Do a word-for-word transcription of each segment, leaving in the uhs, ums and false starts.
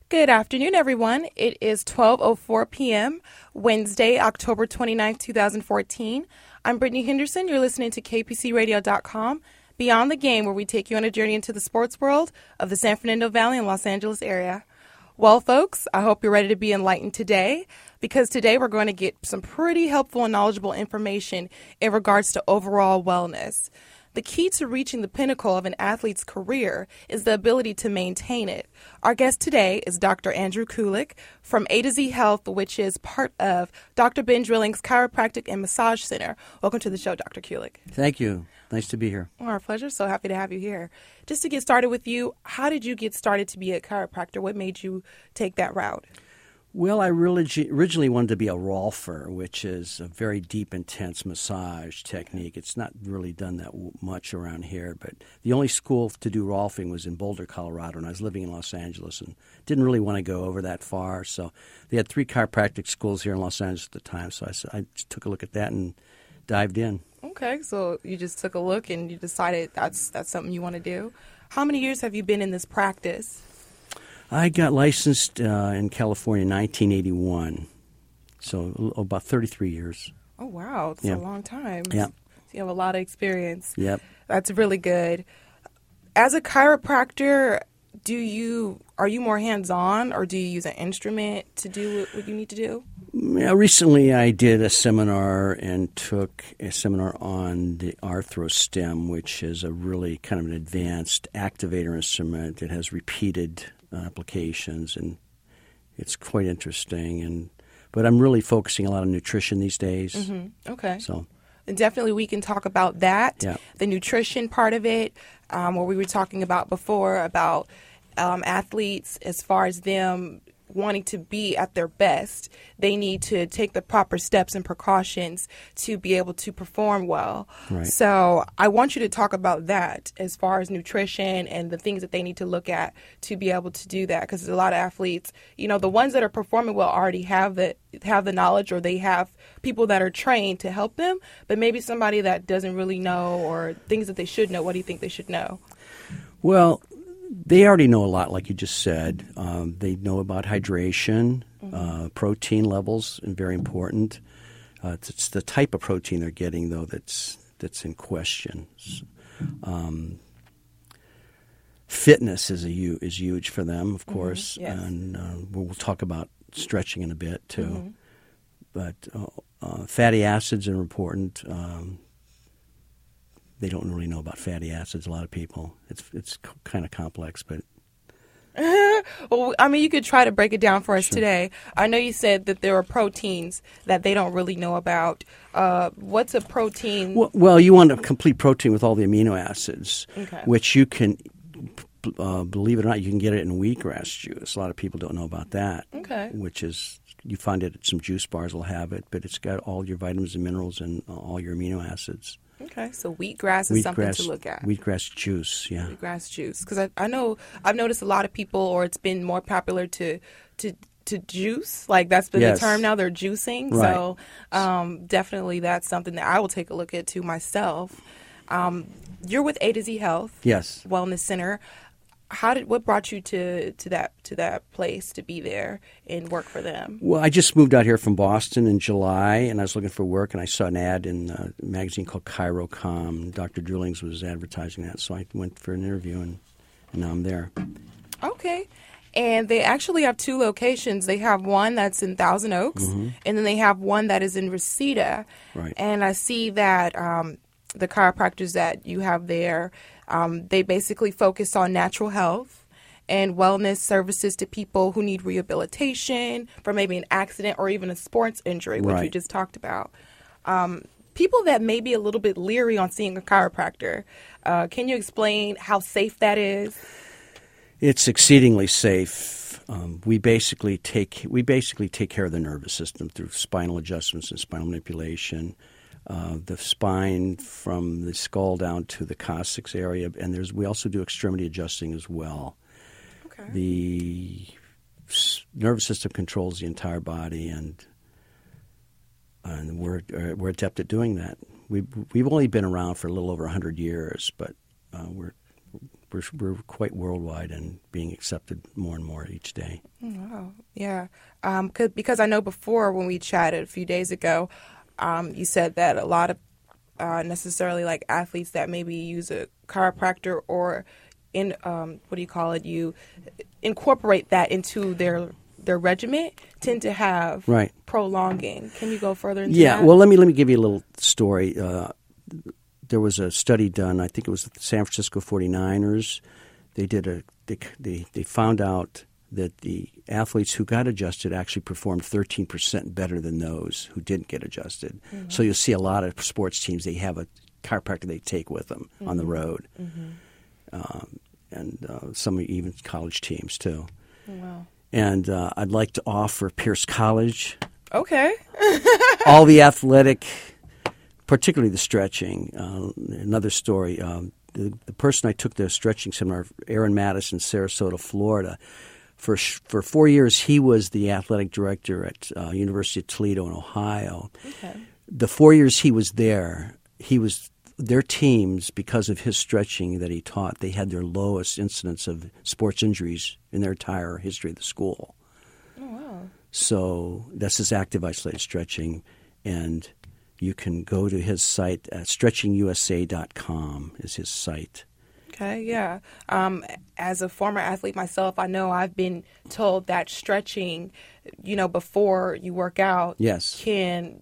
Good afternoon, everyone. It is twelve oh four p.m., Wednesday, October twenty-ninth, twenty fourteen. I'm Brittany Henderson. You're listening to K P C radio dot com, Beyond the Game, where we take you on a journey into the sports world of the San Fernando Valley and Los Angeles area. Well, folks, I hope you're ready to be enlightened today, because today we're going to get some pretty helpful and knowledgeable information in regards to overall wellness. The key to reaching the pinnacle of an athlete's career is the ability to maintain it. Our guest today is Doctor Andrew Kulik from A to Z Health, which is part of Doctor Ben Drilling's Chiropractic and Massage Center. Welcome to the show, Doctor Kulik. Thank you. Nice to be here. Well, our pleasure. So happy to have you here. Just to get started with you, how did you get started to be a chiropractor? What made you take that route? Well, I really originally wanted to be a Rolfer, which is a very deep, intense massage technique. It's not really done that much around here, but the only school to do Rolfing was in Boulder, Colorado, and I was living in Los Angeles and didn't really want to go over that far. So they had three chiropractic schools here in Los Angeles at the time, so I, I just took a look at that and dived in. Okay, so you just took a look and you decided that's that's something you want to do. How many years have you been in this practice? I got licensed uh, in California in nineteen eighty-one, so about thirty-three years. Oh, wow. It's yeah. a long time. Yeah. So you have a lot of experience. Yep. That's really good. As a chiropractor, do you are you more hands-on, or do you use an instrument to do what you need to do? Yeah, recently I did a seminar and took a seminar on the ArthroStem, which is a really kind of an advanced activator instrument. It has repeated applications, and it's quite interesting. And but I'm really focusing a lot on nutrition these days. Mm-hmm. Okay. So, and definitely we can talk about that, yeah. the nutrition part of it, um, what we were talking about before about um, athletes as far as them wanting to be at their best. They need to take the proper steps and precautions to be able to perform well. Right. So I want you to talk about that as far as nutrition and the things that they need to look at to be able to do that, because a lot of athletes, you know, the ones that are performing well already have the have the knowledge, or they have people that are trained to help them, but maybe somebody that doesn't really know, or things that they should know. What do you think they should know? Well, they already know a lot, like you just said. Um, they know about hydration, mm-hmm. uh, protein levels, and very important. Uh, it's, it's the type of protein they're getting, though, that's that's in question. Um, fitness is a u- is huge for them, of course, mm-hmm. yes. and uh, we'll talk about stretching in a bit too. Mm-hmm. But uh, uh, fatty acids are important. Um, They don't really know about fatty acids, a lot of people. It's it's c- kind of complex, but... Well, I mean, you could try to break it down for us Sure. today. I know you said that there are proteins that they don't really know about. Uh, what's a protein? Well, well, you want a complete protein with all the amino acids, Okay. which you can, uh, believe it or not, you can get it in wheatgrass juice. A lot of people don't know about that. Okay. Which is, you find it at some juice bars will have it, but it's got all your vitamins and minerals and all your amino acids. Okay, so wheatgrass is something to look at. Wheatgrass juice, yeah. Wheatgrass juice, because I, I know I've noticed a lot of people, or it's been more popular to to to juice. Like that's been Yes. the term now. They're juicing, Right. so um, definitely that's something that I will take a look at too myself. Um, you're with A to Z Health, Yes. Wellness Center. How did what brought you to, to that to that place to be there and work for them? Well, I just moved out here from Boston in July, and I was looking for work, and I saw an ad in a magazine called ChiroCom. Doctor Drillings was advertising that, so I went for an interview, and, and now I'm there. Okay. And they actually have two locations. They have one that's in Thousand Oaks, Mm-hmm. and then they have one that is in Reseda. Right. And I see that um, the chiropractors that you have there, um, they basically focus on natural health and wellness services to people who need rehabilitation from maybe an accident or even a sports injury, which we Right. just talked about. Um, people that may be a little bit leery on seeing a chiropractor, uh, can you explain how safe that is? It's exceedingly safe. Um, we basically take we basically take care of the nervous system through spinal adjustments and spinal manipulation. Uh, the spine from the skull down to the coccyx area, and there's we also do extremity adjusting as well. Okay. The s- nervous system controls the entire body, and and we're uh, we're adept at doing that. We we've only been around for a little over a hundred years, but uh, we're we're, we're quite worldwide and being accepted more and more each day. Wow. Yeah. Um, cause, because I know before when we chatted a few days ago, um, you said that a lot of uh, necessarily like athletes that maybe use a chiropractor or in um, what do you call it? You incorporate that into their their regimen tend to have right. prolonging. Can you go further into yeah, that? Yeah. Well, let me let me give you a little story. Uh, there was a study done. I think it was the San Francisco forty-niners. They did a they they, they found out that the athletes who got adjusted actually performed thirteen percent better than those who didn't get adjusted. Mm-hmm. So you'll see a lot of sports teams, they have a chiropractor they take with them mm-hmm. on the road. Mm-hmm. Um, and uh, some even college teams too. Wow. And uh, I'd like to offer Pierce College. Okay. all the athletic, particularly the stretching. Uh, another story, um, the, the person I took the stretching seminar, Aaron Mattis in Sarasota, Florida, for for four years he was the athletic director at uh, University of Toledo in Ohio. Okay. The four years he was there, he was their teams, because of his stretching that he taught, they had their lowest incidence of sports injuries in their entire history of the school. Oh, wow. So this is active isolated stretching, and you can go to his site at stretching u s a dot com is his site. Okay, yeah. Um, as a former athlete myself, I know I've been told that stretching, you know, before you work out yes. can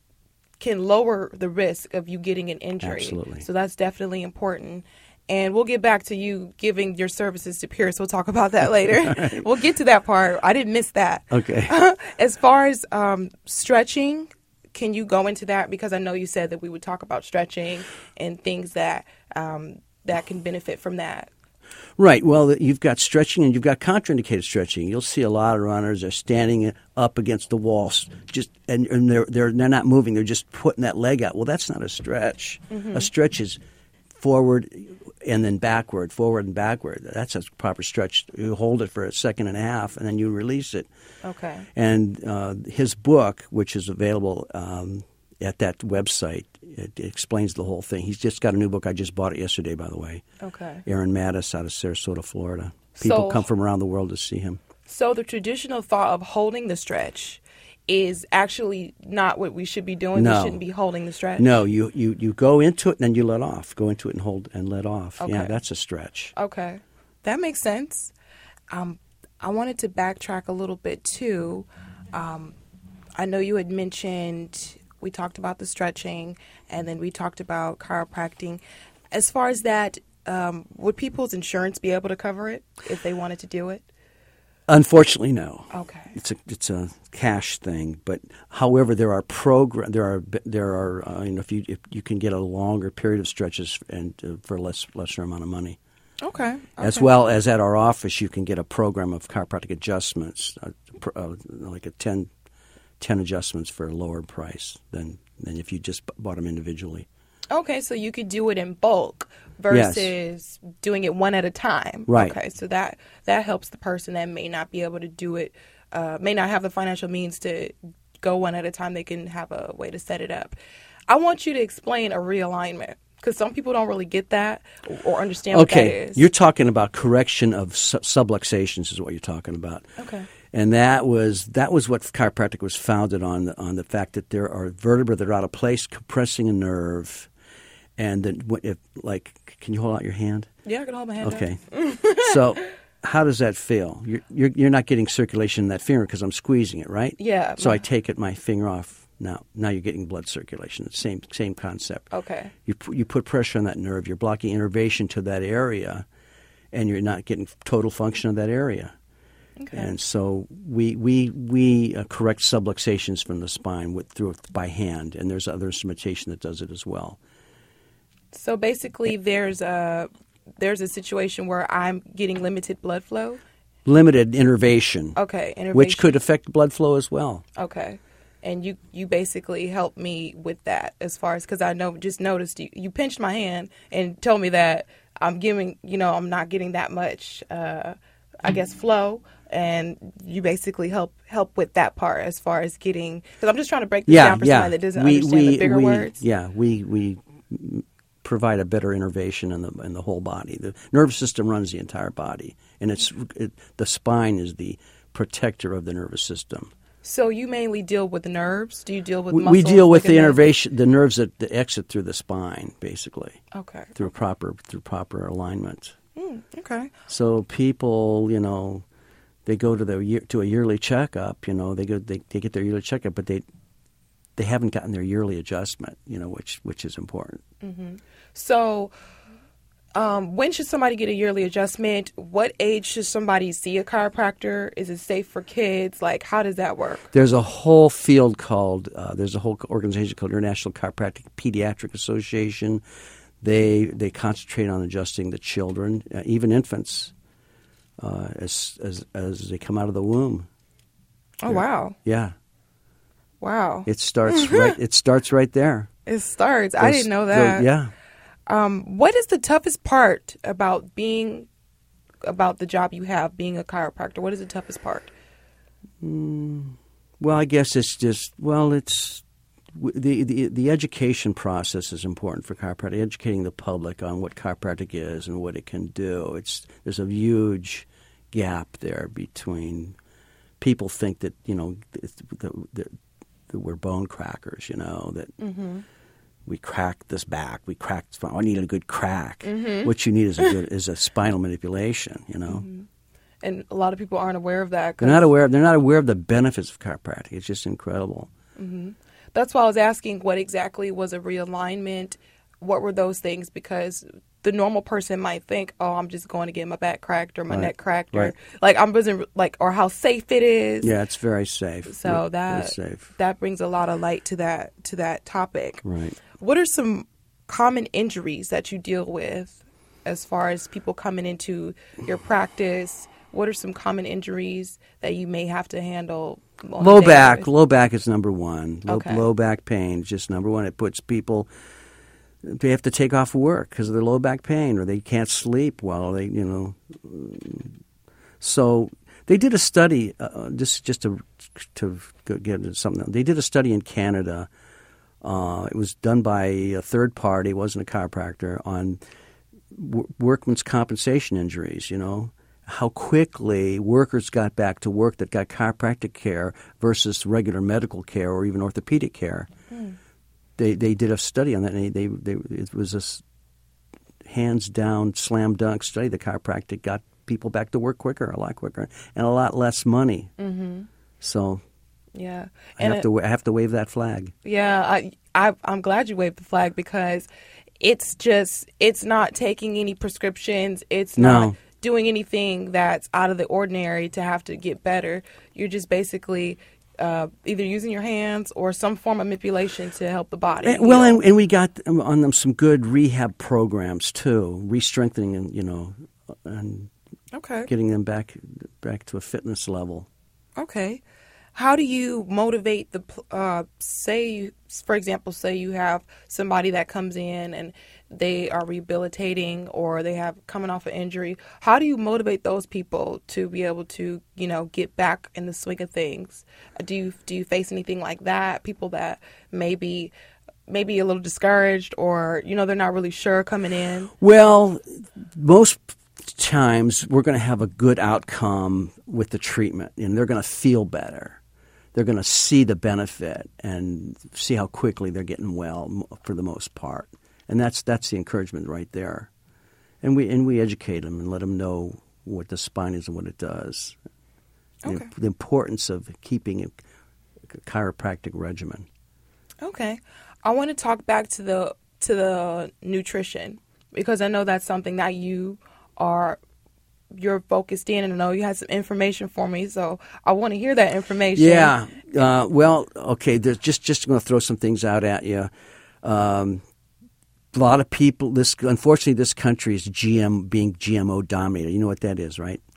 can lower the risk of you getting an injury. Absolutely. So that's definitely important. And we'll get back to you giving your services to Pierce. We'll talk about that later. Right. We'll get to that part. I didn't miss that. Okay. As far as um, stretching, can you go into that? Because I know you said that we would talk about stretching and things that um, that can benefit from that. Right. Well, you've got stretching and you've got contraindicated stretching. You'll see a lot of runners are standing up against the walls, just and, and they're they're they're not moving. They're just putting that leg out. Well, that's not a stretch. Mm-hmm. A stretch is forward and then backward, forward and backward. That's a proper stretch. You hold it for a second and a half, and then you release it. Okay. And uh, his book, which is available um, at that website, it, it explains the whole thing. He's just got a new book. I just bought it yesterday, by the way. Okay. Aaron Mattis out of Sarasota, Florida. People so, come from around the world to see him. So the traditional thought of holding the stretch is actually not what we should be doing. No. We shouldn't be holding the stretch. No, you, you, you go into it and then you let off. Go into it and hold and let off. Okay. Yeah, that's a stretch. Okay. That makes sense. Um, I wanted to backtrack a little bit, too. Um, I know you had mentioned, we talked about the stretching, and then we talked about chiropractic. As far as that, um, would people's insurance be able to cover it if they wanted to do it? Unfortunately, no. Okay. It's a it's a cash thing, but however, there are program there are there are uh, you know if you if you can get a longer period of stretches and uh, for less lesser amount of money. Okay. okay. As well as at our office, you can get a program of chiropractic adjustments, uh, uh, like a ten, ten adjustments for a lower price than than if you just bought them individually. Okay, so you could do it in bulk versus yes. doing it one at a time. Right. Okay, so that that helps the person that may not be able to do it, uh, may not have the financial means to go one at a time. They can have a way to set it up. I want you to explain a realignment because some people don't really get that or understand okay. what that is. You're talking about correction of su- subluxations is what you're talking about. Okay. And that was that was what chiropractic was founded on, on the fact that there are vertebrae that are out of place, compressing a nerve. And then, if, like, can you hold out your hand? Yeah, I can hold my hand Okay. out. So, how does that feel? You're you're, you're not getting circulation in that finger because I'm squeezing it, right? Yeah. So I take it, my finger off. Now, now you're getting blood circulation. It's the same same concept. Okay. You you put pressure on that nerve. You're blocking innervation to that area, and you're not getting total function of that area. Okay. And so we we we uh, correct subluxations from the spine with through by hand, and there's other instrumentation that does it as well. So basically, there's a there's a situation where I'm getting limited blood flow. Limited innervation. Okay, innervation. Which could affect blood flow as well. Okay, and you you basically helped me with that as far as because I know just noticed you you pinched my hand and told me that I'm giving you know I'm not getting that much uh, I guess flow. And you basically help help with that part as far as getting because I'm just trying to break this yeah, down for yeah. somebody that doesn't we, understand we, the bigger we, words. Yeah, we we provide a better innervation in the in the whole body. The nervous system runs the entire body, and it's it, the spine is the protector of the nervous system. So you mainly deal with the nerves? Do you deal with we, muscles? We deal with like the innervation, the nerves that, that exit through the spine, basically. Okay. Through proper through proper alignment. Mm, okay. So people, you know, they go to the year, to a yearly checkup. You know, they go they, they get their yearly checkup, but they they haven't gotten their yearly adjustment. You know, which which is important. Mm-hmm. So. Um, when should somebody get a yearly adjustment? What age should somebody see a chiropractor? Is it safe for kids? Like, how does that work? There's a whole field called, uh, there's a whole organization called International Chiropractic Pediatric Association. They they concentrate on adjusting the children, uh, even infants, uh, as, as as they come out of the womb. Oh, wow. Yeah. Wow. It starts right. It starts right there. It starts. Those, I didn't know that. Those, yeah. Um, what is the toughest part about being, about the job you have, being a chiropractor? What is the toughest part? Mm, well, I guess it's just, well, it's, the, the the education process is important for chiropractic, educating the public on what chiropractic is and what it can do. It's There's a huge gap there between, people think that, you know, that, that, that we're bone crackers, you know, that... Mm-hmm. We crack this back. We crack. I need a good crack. Mm-hmm. What you need is a good is a spinal manipulation. You know, mm-hmm. And a lot of people aren't aware of that. They're not aware. They're not aware of the benefits of chiropractic. It's just incredible. Mm-hmm. That's why I was asking what exactly was a realignment. What were those things? Because the normal person might think, "Oh, I'm just going to get my back cracked or my right. neck cracked, right. or like I'm wasn't like or how safe it is." Yeah, it's very safe. So very, that very safe. that brings a lot of light to that to that topic. Right. What are some common injuries that you deal with as far as people coming into your practice? What are some common injuries that you may have to handle? Low back. Basis? Low back is number one. Low, okay. low back pain is just number one. It puts people, they have to take off work because of their low back pain, or they can't sleep while they, you know. So they did a study, uh, just, just to, to get into something. They did a study in Canada. Uh, it was done by a third party. It wasn't a chiropractor, on w- workman's compensation injuries, you know, how quickly workers got back to work that got chiropractic care versus regular medical care or even orthopedic care. Mm. They they did a study on that, and they, they, they it was a hands-down, slam-dunk study. The chiropractic got people back to work quicker, a lot quicker, and a lot less money. Mm-hmm. So... Yeah, I have it, to. I have to wave that flag. Yeah, I, I, I'm glad you waved the flag because it's just it's not taking any prescriptions. It's no. not doing anything that's out of the ordinary to have to get better. You're just basically uh, either using your hands or some form of manipulation to help the body. And, well, and, and we got on them some good rehab programs too, re-strengthening and you know, and okay, getting them back back to a fitness level. Okay. How do you motivate the, uh, say, for example, say you have somebody that comes in and they are rehabilitating or they have coming off an injury. How do you motivate those people to be able to, you know, get back in the swing of things? Do you, do you face anything like that? People that maybe, maybe a little discouraged or, you know, they're not really sure coming in? Well, most times we're going to have a good outcome with the treatment and they're going to feel better. They're going to see the benefit and see how quickly they're getting well for the most part. And that's that's the encouragement right there. And we and we educate them and let them know what the spine is and what it does. Okay. The, the importance of keeping a, a chiropractic regimen. Okay. I want to talk back to the to the nutrition because I know that's something that you are you're focused in, and I know you had some information for me, so I want to hear that information. Yeah. Uh, well, okay, there's just just going to throw some things out at you. Um, a lot of people, this unfortunately, this country is G M being G M O dominated. You know what that is, right?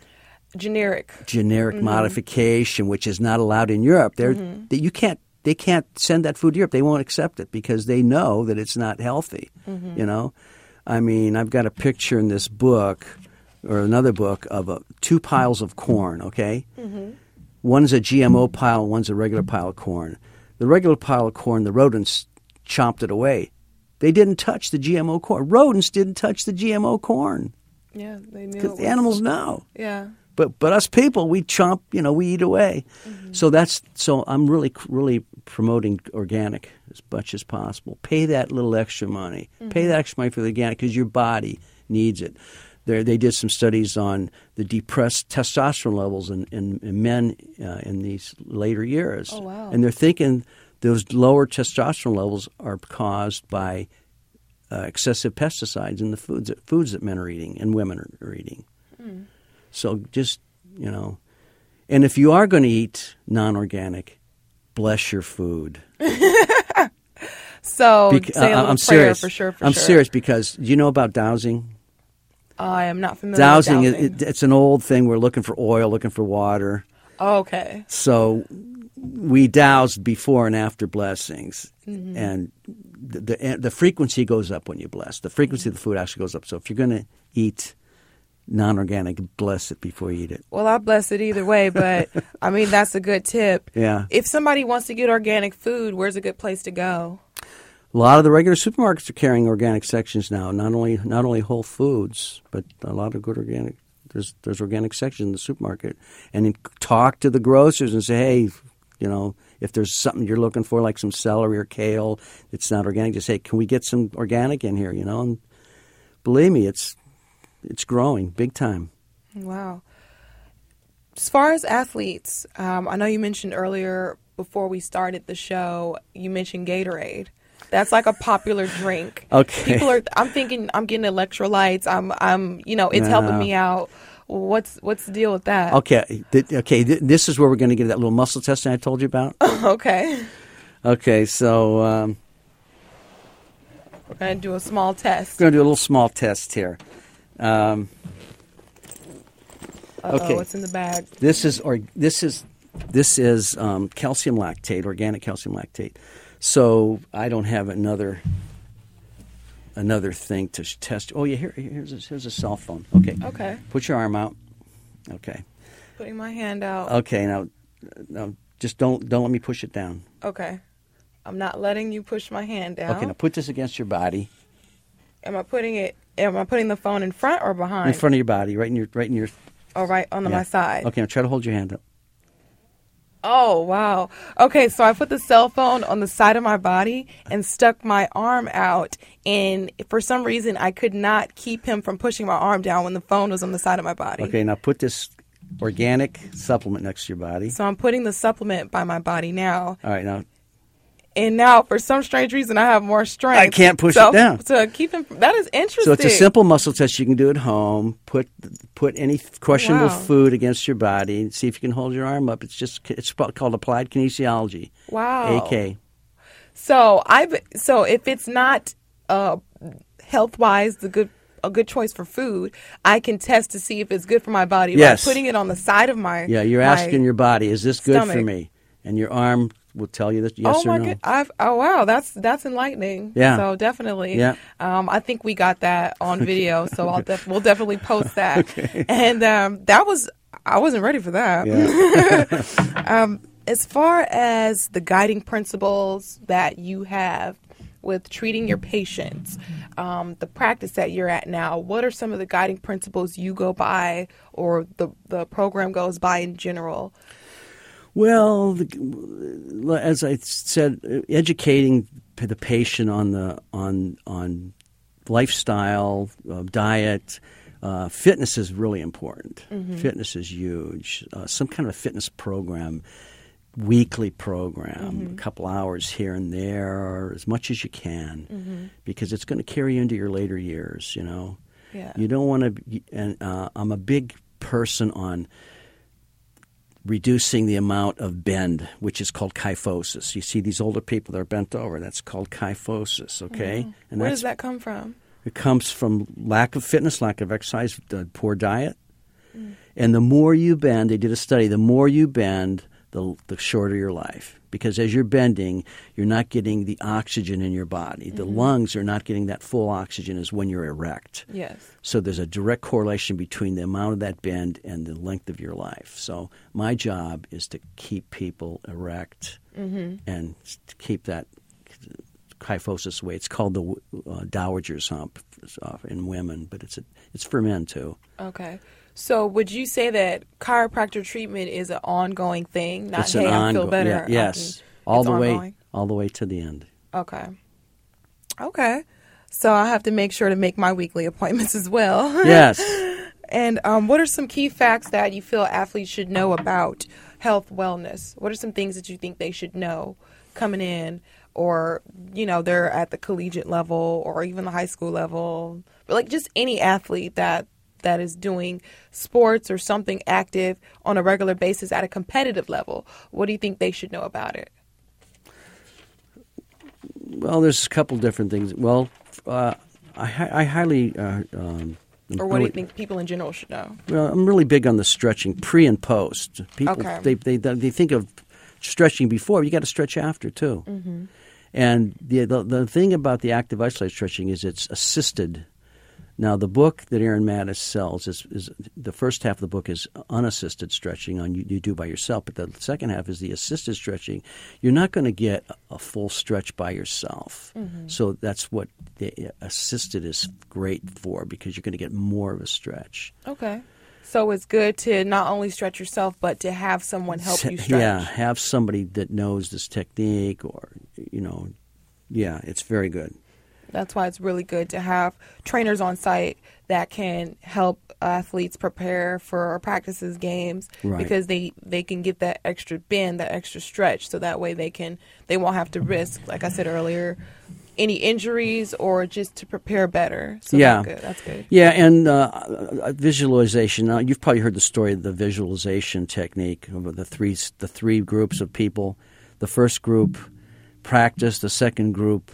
Generic. Generic mm-hmm. modification, which is not allowed in Europe. They're, mm-hmm. they, you can't. They can't send that food to Europe. They won't accept it because they know that it's not healthy. Mm-hmm. You know, I mean, I've got a picture in this book. Or another book of uh, two piles of corn, okay? Mm-hmm. One's a G M O pile, one's a regular pile of corn. The regular pile of corn, the rodents chomped it away. They didn't touch the G M O corn. Rodents didn't touch the G M O corn. Yeah, they knew. Because the animals know. Yeah. But but us people, we chomp, you know, we eat away. Mm-hmm. So that's so I'm really really promoting organic as much as possible. Pay that little extra money. Mm-hmm. Pay that extra money for the organic because your body needs it. There, they did some studies on the depressed testosterone levels in, in, in men uh, in these later years. Oh, wow. And they're thinking those lower testosterone levels are caused by uh, excessive pesticides in the foods that, foods that men are eating and women are, are eating. Mm. So just, you know, and if you are going to eat non-organic, bless your food. So Bec- say a little I'm prayer serious. for sure, for I'm sure. serious because do you know about dowsing? I am not familiar Dowsing, with dowsing. It, it's an old thing. We're looking for oil, looking for water. Oh, okay. So we douse before and after blessings. Mm-hmm. And the, the the frequency goes up when you bless. The frequency of the food actually goes up. So if you're going to eat non-organic, bless it before you eat it. Well, I bless it either way, but I mean, that's a good tip. Yeah. If somebody wants to get organic food, where's a good place to go? A lot of the regular supermarkets are carrying organic sections now. Not only not only Whole Foods, but a lot of good organic. There's there's organic sections in the supermarket, and then talk to the grocers and say, hey, you know, if there's something you're looking for, like some celery or kale, it's not organic. Just say, can we get some organic in here? You know, and believe me, it's it's growing big time. Wow. As far as athletes, um, I know you mentioned earlier before we started the show, you mentioned Gatorade. That's like a popular drink. Okay. People are. I'm thinking. I'm getting electrolytes. I'm. I'm. You know, it's no. helping me out. What's What's the deal with that? Okay. Th- okay. Th- this is where we're going to get that little muscle testing I told you about. Okay. Okay. So um, we're going to do a small test. We're going to do a little small test here. Um, Uh-oh, okay. what's in the bag? This is or this is this is um, calcium lactate, organic calcium lactate. So I don't have another another thing to sh- test. Oh yeah, here here's a, here's a cell phone. Okay. Okay. Put your arm out. Okay. Putting my hand out. Okay. Now, now just don't don't let me push it down. Okay. I'm not letting you push my hand down. Okay. Now put this against your body. Am I putting it? Am I putting the phone in front or behind? In front of your body, right in your right in your. Oh, right on the, yeah. my side. Okay. Now try to hold your hand up. Oh, wow. Okay, so I put the cell phone on the side of my body and stuck my arm out. And for some reason, I could not keep him from pushing my arm down when the phone was on the side of my body. Okay, now put this organic supplement next to your body. So I'm putting the supplement by my body now. All right, now. And now, for some strange reason, I have more strength. I can't push so, it down. To keep him, that is interesting. So it's a simple muscle test you can do at home. Put put any questionable Wow. food against your body and see if you can hold your arm up. It's just it's called applied kinesiology. Wow. A K. So I so if it's not uh, health wise the good a good choice for food, I can test to see if it's good for my body. Yes. By putting it on the side of my Yeah, you're my asking your body, is this good stomach. for me? And your arm will tell you that yes oh or my no. good! I've, oh wow, that's that's enlightening. Yeah. So definitely. Yeah. Um, I think we got that on video, so I'll def- we'll definitely post that. Okay. And um, that was I wasn't ready for that. Yeah. um, as far as the guiding principles that you have with treating your patients, um, the practice that you're at now, what are some of the guiding principles you go by, or the the program goes by in general? Well, the, as I said, educating the patient on the on on lifestyle, uh, diet, uh, fitness is really important. Mm-hmm. Fitness is huge. Uh, some kind of a fitness program, weekly program, mm-hmm. a couple hours here and there, or as much as you can, mm-hmm. because it's going to carry you into your later years. You know, yeah. You don't want to. And uh, I'm a big person on reducing the amount of bend, which is called kyphosis. You see these older people that are bent over. That's called kyphosis, okay? Mm-hmm. And where that's, does that come from? It comes from lack of fitness, lack of exercise, uh, poor diet. Mm. And the more you bend, they did a study, the more you bend, the, the shorter your life. Because as you're bending, you're not getting the oxygen in your body. The mm-hmm. lungs are not getting that full oxygen as when you're erect. Yes. So there's a direct correlation between the amount of that bend and the length of your life. So my job is to keep people erect mm-hmm. and to keep that kyphosis weight. It's called the uh, Dowager's hump uh, in women, but it's a, it's for men too. Okay. So would you say that chiropractor treatment is an ongoing thing? Not, it's hey, an I ongo- feel better. Yeah, yes, all it's the ongoing? way, all the way to the end. Okay. Okay. So I have to make sure to make my weekly appointments as well. Yes. And um, what are some key facts that you feel athletes should know about health wellness? What are some things that you think they should know coming in, or, you know, they're at the collegiate level or even the high school level, but like just any athlete that that is doing sports or something active on a regular basis at a competitive level? What do you think they should know about it? Well, there's a couple different things. Well, uh, I, I highly... Uh, um, Or what do you think people in general should know? Well, I'm really big on the stretching pre and post. People, Okay. they, they they think of stretching before. You got to stretch after too. Mm-hmm. And the, the the thing about the active isolated stretching is it's assisted. Now, the book that Aaron Mattis sells is, is the first half of the book is unassisted stretching on you, you do by yourself, but the second half is the assisted stretching. You're not going to get a full stretch by yourself. Mm-hmm. So that's what the assisted is great for, because you're going to get more of a stretch. Okay. So it's good to not only stretch yourself, but to have someone help you stretch. Yeah, have somebody that knows this technique, or, you know, yeah, it's very good. That's why it's really good to have trainers on site that can help athletes prepare for practices, games, right. because they, they can get that extra bend, that extra stretch, so that way they can they won't have to risk, like I said earlier, any injuries, or just to prepare better. So yeah, that's good. That's good. Yeah, and uh, visualization. Now, you've probably heard the story of the visualization technique of the three the three groups of people. The first group practiced. The second group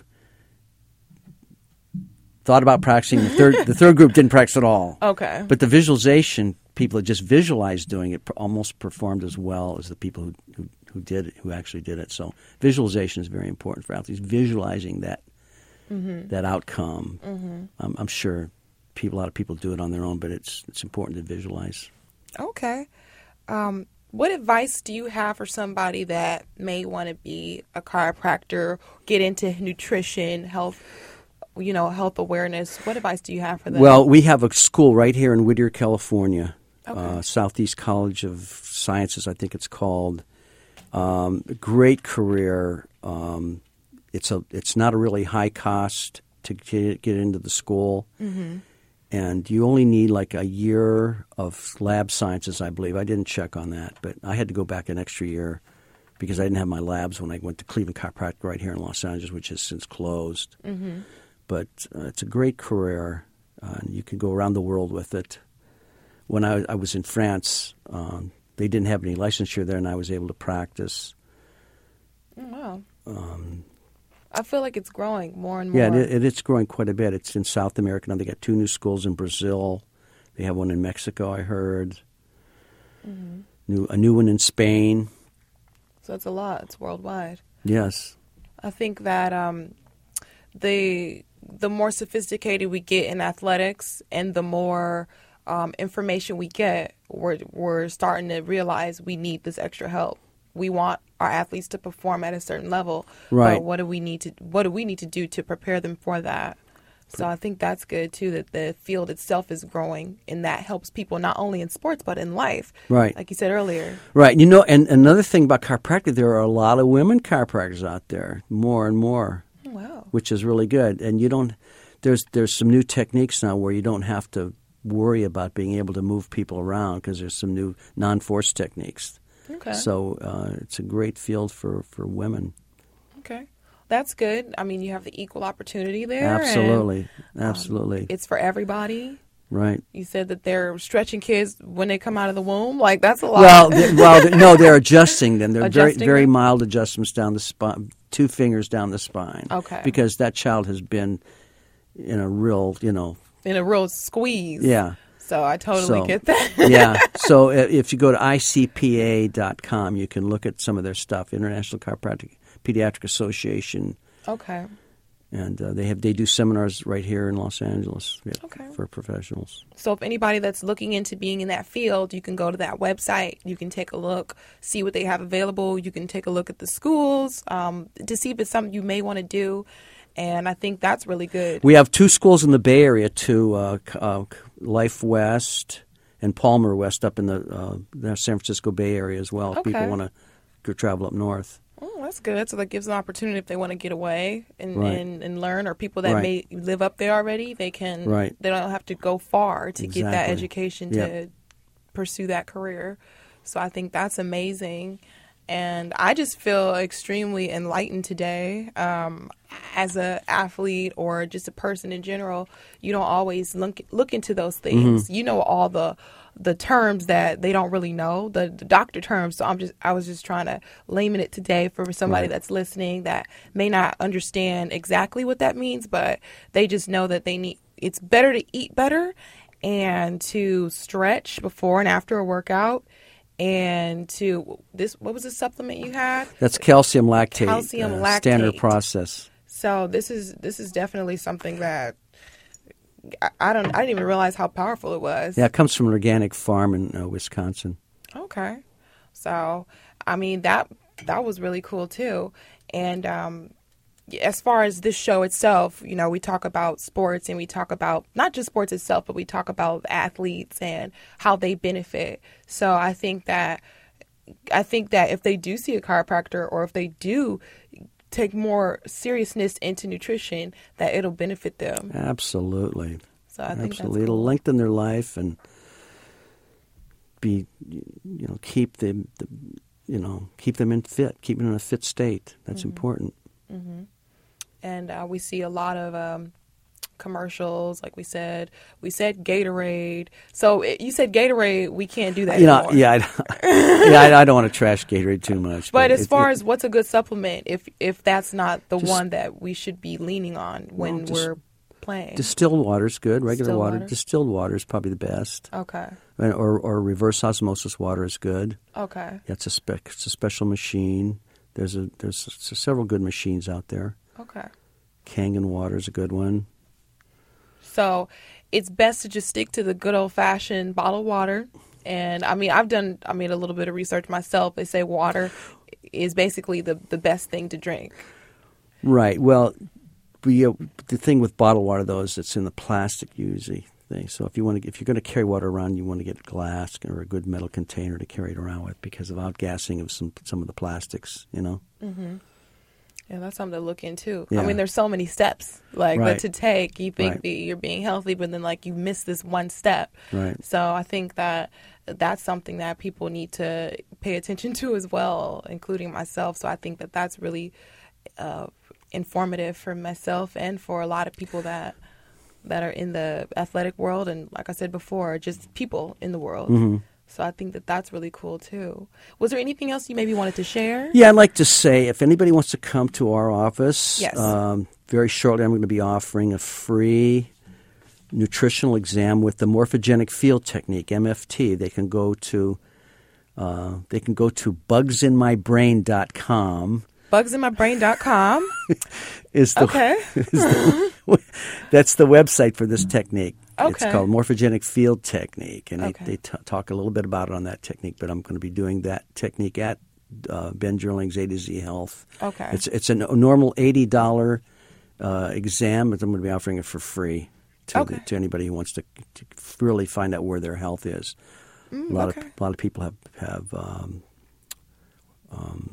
thought about practicing. The third, the third group didn't practice at all. Okay. But the visualization, people that just visualized doing it almost performed as well as the people who, who, who did it, who actually did it. So visualization is very important for athletes, visualizing that mm-hmm. that outcome. Mm-hmm. Um, I'm sure people, a lot of people do it on their own, but it's it's important to visualize. Okay. Um, what advice do you have for somebody that may want to be a chiropractor, get into nutrition, health, you know, health awareness? What advice do you have for them? Well, we have a school right here in Whittier, California, okay. uh, Southeast College of Sciences, I think it's called. Um, great career. Um, it's a it's not a really high cost to get, get into the school, mm-hmm. and you only need like a year of lab sciences, I believe. I didn't check on that, but I had to go back an extra year because I didn't have my labs when I went to Cleveland Chiropractic right here in Los Angeles, which has since closed. Mm-hmm. But uh, it's a great career, uh, and you can go around the world with it. When I, I was in France, um, they didn't have any licensure there, and I was able to practice. Oh, wow. Um, I feel like it's growing more and more. Yeah, it, it, it's growing quite a bit. It's in South America now. They got two new schools in Brazil. They have one in Mexico, I heard. Mm-hmm. New, a new one in Spain. So it's a lot. It's worldwide. Yes. I think that um, the the more sophisticated we get in athletics, and the more um, information we get, we're we're starting to realize we need this extra help. We want our athletes to perform at a certain level, right? But what do we need to what do we need to do to prepare them for that? So I think that's good too, that the field itself is growing, and that helps people not only in sports but in life. Right. Like you said earlier. Right. You know, and another thing about chiropractic, there are a lot of women chiropractors out there, more and more. Wow. Which is really good. And you don't there's there's some new techniques now where you don't have to worry about being able to move people around, because there's some new non-force techniques. Okay. So uh, it's a great field for, for women. Okay. That's good. I mean, you have the equal opportunity there. Absolutely. And, Absolutely. Um, it's for everybody. Right. You said that they're stretching kids when they come out of the womb. Like, that's a lot. Well, they, well, they, no, they're adjusting them. They're Adjusting very, very them? mild adjustments down the spine, two fingers down the spine. Okay. Because that child has been in a real, you know. In a real squeeze. Yeah. So I totally So, get that. Yeah. So if you go to I C P A dot com, you can look at some of their stuff, International Chiropractic Pediatric Association. Okay. And uh, they have they do seminars right here in Los Angeles, yeah, okay. for professionals. So if anybody that's looking into being in that field, you can go to that website. You can take a look, see what they have available. You can take a look at the schools um, to see if it's something you may want to do. And I think that's really good. We have two schools in the Bay Area, too, uh, uh, Life West and Palmer West up in the, uh, the San Francisco Bay Area as well, if Okay. people want to go travel up north. Oh, that's good. So that gives an opportunity if they want to get away and, Right. and, and learn, or people that Right. may live up there already, they can, Right. they don't have to go far to get that Exactly. education Yep. to pursue that career. So I think that's amazing. And I just feel extremely enlightened today. Um, as an athlete or just a person in general, you don't always look, look into those things. Mm-hmm. You know all the the terms that they don't really know, the, the doctor terms. So I'm just I was just trying to layman it today for somebody Right. that's listening that may not understand exactly what that means, but they just know that they need. It's better to eat better and to stretch before and after a workout. And to this, what was the supplement you had? That's calcium lactate, Calcium uh, lactate. standard process. So this is this is definitely something that I, I don't I didn't even realize how powerful it was. Yeah, it comes from an organic farm in uh, Wisconsin. Okay, so I mean that that was really cool too. And um, as far as this show itself, you know, we talk about sports and we talk about not just sports itself, but we talk about athletes and how they benefit. So I think that I think that if they do see a chiropractor or if they do take more seriousness into nutrition, that it'll benefit them. Absolutely. So I think Absolutely. that's It'll cool. lengthen their life and be, you know, keep them, the, you know, keep them in fit, keep them in a fit state. That's Mm-hmm. important. Mm-hmm. And uh, we see a lot of um, commercials, like we said. We said Gatorade. So it, you said Gatorade. We can't do that You know, anymore. yeah, I, yeah, I, I don't want to trash Gatorade too much. But as it- far it- as what's a good supplement, if if that's not the Just- one that we should be leaning on when Well, just we're playing. distilled water is good. Regular Distilled water, water? distilled water is probably the best. Okay. And- Or or reverse osmosis water is good. Okay. It's a spec, it's a special machine. There's a there's s- several good machines out there. Okay. Kangen water is a good one. So it's best to just stick to the good old fashioned bottled water. And I mean, I've done, I mean, a little bit of research myself. They say water is basically the, the best thing to drink. Right. Well, we, uh, the thing with bottled water though is it's in the plastic usually thing. So if you want to, if you're going to carry water around, you want to get glass or a good metal container to carry it around with because of outgassing of some some of the plastics. You know. Mm-hmm. Yeah, that's something to look into. Yeah. I mean, there's so many steps like Right. that to take. You think Right. that you're being healthy, but then like you miss this one step. Right. So I think that that's something that people need to pay attention to as well, including myself. So I think that that's really uh, informative for myself and for a lot of people that that are in the athletic world, and like I said before, just people in the world. Mm-hmm. So I think that that's really cool too. Was there anything else you maybe wanted to share? Yeah, I'd like to say if anybody wants to come to our office, Yes. um, very shortly I'm going to be offering a free nutritional exam with the morphogenic field technique, M F T. They can go to uh, they can go to bugs in my brain dot com. bugs in my brain dot com. Is the, Okay. is the that's the website for this technique. It's Okay. called morphogenic field technique, and Okay. they, they t- talk a little bit about it on that technique. But I'm going to be doing that technique at uh, Ben Gerling's A to Z Health. Okay. It's it's a n- normal eighty dollar uh, exam, but I'm going to be offering it for free to Okay. the, to anybody who wants to, to really find out where their health is. Mm, a lot okay. of a lot of people have have. Um, um,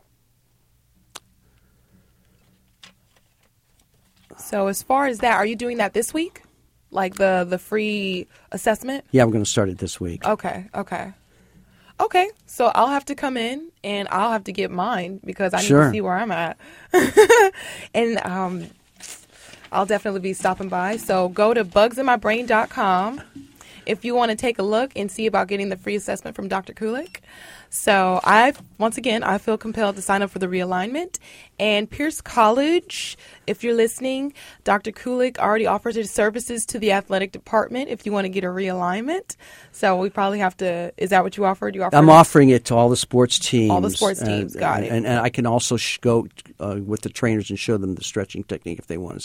So as far as that, are you doing that this week? Like the the free assessment? yeah, I'm going to start it this week. Okay, okay. Okay, so I'll have to come in and I'll have to get mine because I need Sure. to see where I'm at. And um, I'll definitely be stopping by. So go to bugs in my brain dot com if you want to take a look and see about getting the free assessment from Doctor Kulik. So I, once again, I feel compelled to sign up for the realignment. And Pierce College, if you're listening, Doctor Kulik already offers his services to the athletic department if you want to get a realignment. So we probably have to, is that what you offered? You offered I'm offering it to all the sports teams. All the sports teams, and, got and, it. And, and I can also sh- go uh, with the trainers and show them the stretching technique if they want to see it.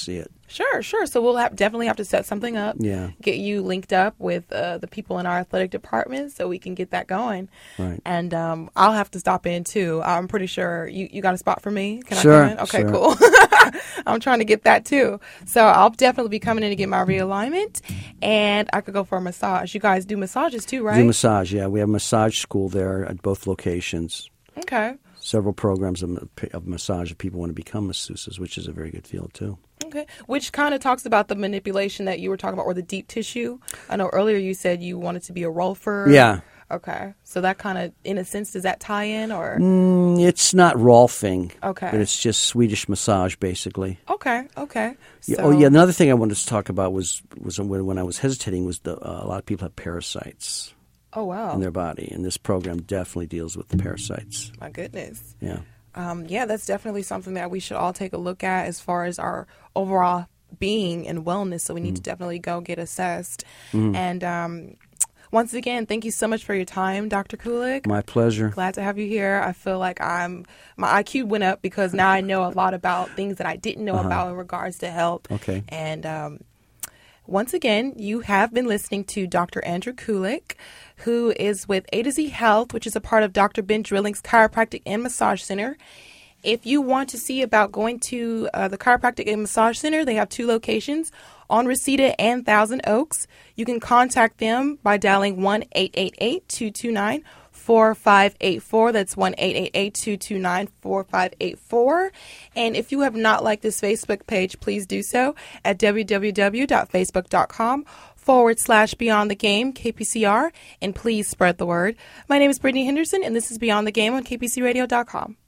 Sure, sure. So we'll have, definitely have to set something up. Yeah. Get you linked up with uh, the people in our athletic department so we can get that going. Right. And um, I'll have to stop in too. I'm pretty sure you, you got a spot for me. Can Sure, I come in? Okay, sure. cool. I'm trying to get that too. So I'll definitely be coming in to get my realignment, and I could go for a massage. You guys do massages too, right? Do massage, yeah. We have a massage school there at both locations. Okay. Several programs of, of massage if people want to become masseuses, which is a very good field too. Okay. Which kind of talks about the manipulation that you were talking about, or the deep tissue. I know earlier you said you wanted to be a rolfer. Yeah. Okay. So that kind of, in a sense, does that tie in, or? Mm, it's not Rolfing. Okay. But it's just Swedish massage, basically. Okay. Okay. Yeah, So, oh, yeah. Another thing I wanted to talk about was was when, when I was hesitating was the, uh, a lot of people have parasites Oh, wow. in their body, and this program definitely deals with the parasites. My goodness. Yeah. Um, yeah, that's definitely something that we should all take a look at as far as our overall being and wellness. So we need mm. to definitely go get assessed. Mm. And um, once again, thank you so much for your time, Doctor Kulik. My pleasure. Glad to have you here. I feel like I'm my I Q went up because now I know a lot about things that I didn't know uh-huh. about in regards to health. Okay. And um, once again, you have been listening to Doctor Andrew Kulik, who is with A to Z Health, which is a part of Doctor Ben Drilling's Chiropractic and Massage Center. If you want to see about going to uh, the Chiropractic and Massage Center, they have two locations on Reseda and Thousand Oaks. You can contact them by dialing one eight eight eight, two two nine, four five eight four. That's one eight eight eight, two two nine, four five eight four. And if you have not liked this Facebook page, please do so at www.facebook.com forward slash Beyond the Game, K P C R, and please spread the word. My name is Brittany Henderson, and this is Beyond the Game on K P C radio dot com.